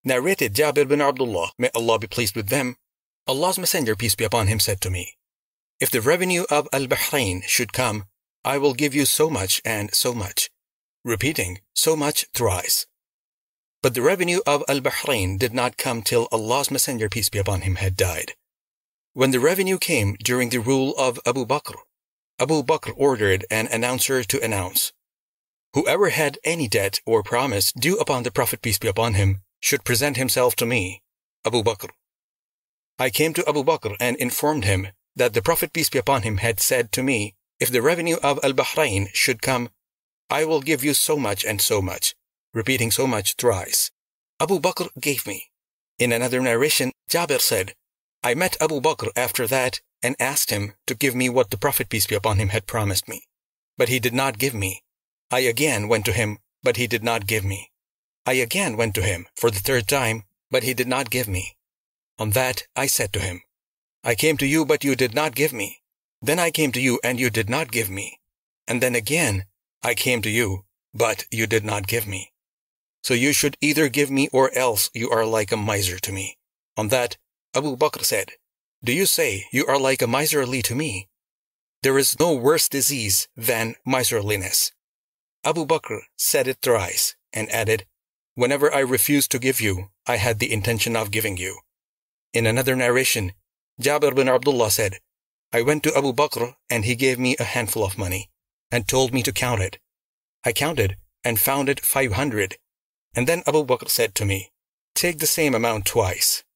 Narrated Jabir bin Abdullah, may Allah be pleased with them, Allah's Messenger, peace be upon him, said to me, "If the revenue of Al-Bahrain should come, I will give you so much and so much," repeating so much thrice. But the revenue of Al-Bahrain did not come till Allah's Messenger, peace be upon him, had died. When the revenue came during the rule of Abu Bakr ordered an announcer to announce, "Whoever had any debt or promise due upon the Prophet, peace be upon him, should present himself to me, Abu Bakr." I came to Abu Bakr and informed him that the Prophet, peace be upon him, had said to me, "If the revenue of Al-Bahrain should come, I will give you so much and so much," repeating so much thrice. Abu Bakr gave me. In another narration, Jabir said, "I met Abu Bakr after that and asked him to give me what the Prophet, peace be upon him, had promised me. But he did not give me. I again went to him, but he did not give me. I again went to him for the third time, but he did not give me. On that I said to him, 'I came to you, but you did not give me. Then I came to you, and you did not give me. And then again I came to you, but you did not give me. So you should either give me, or else you are like a miser to me.' On that Abu Bakr said, 'Do you say you are like a miserly to me? There is no worse disease than miserliness.' Abu Bakr said it thrice, and added, 'Whenever I refused to give you, I had the intention of giving you.' In another narration, Jabir bin Abdullah said, 'I went to Abu Bakr, and he gave me a handful of money, and told me to count it. I counted, and found it 500. And then Abu Bakr said to me, 'Take the same amount twice,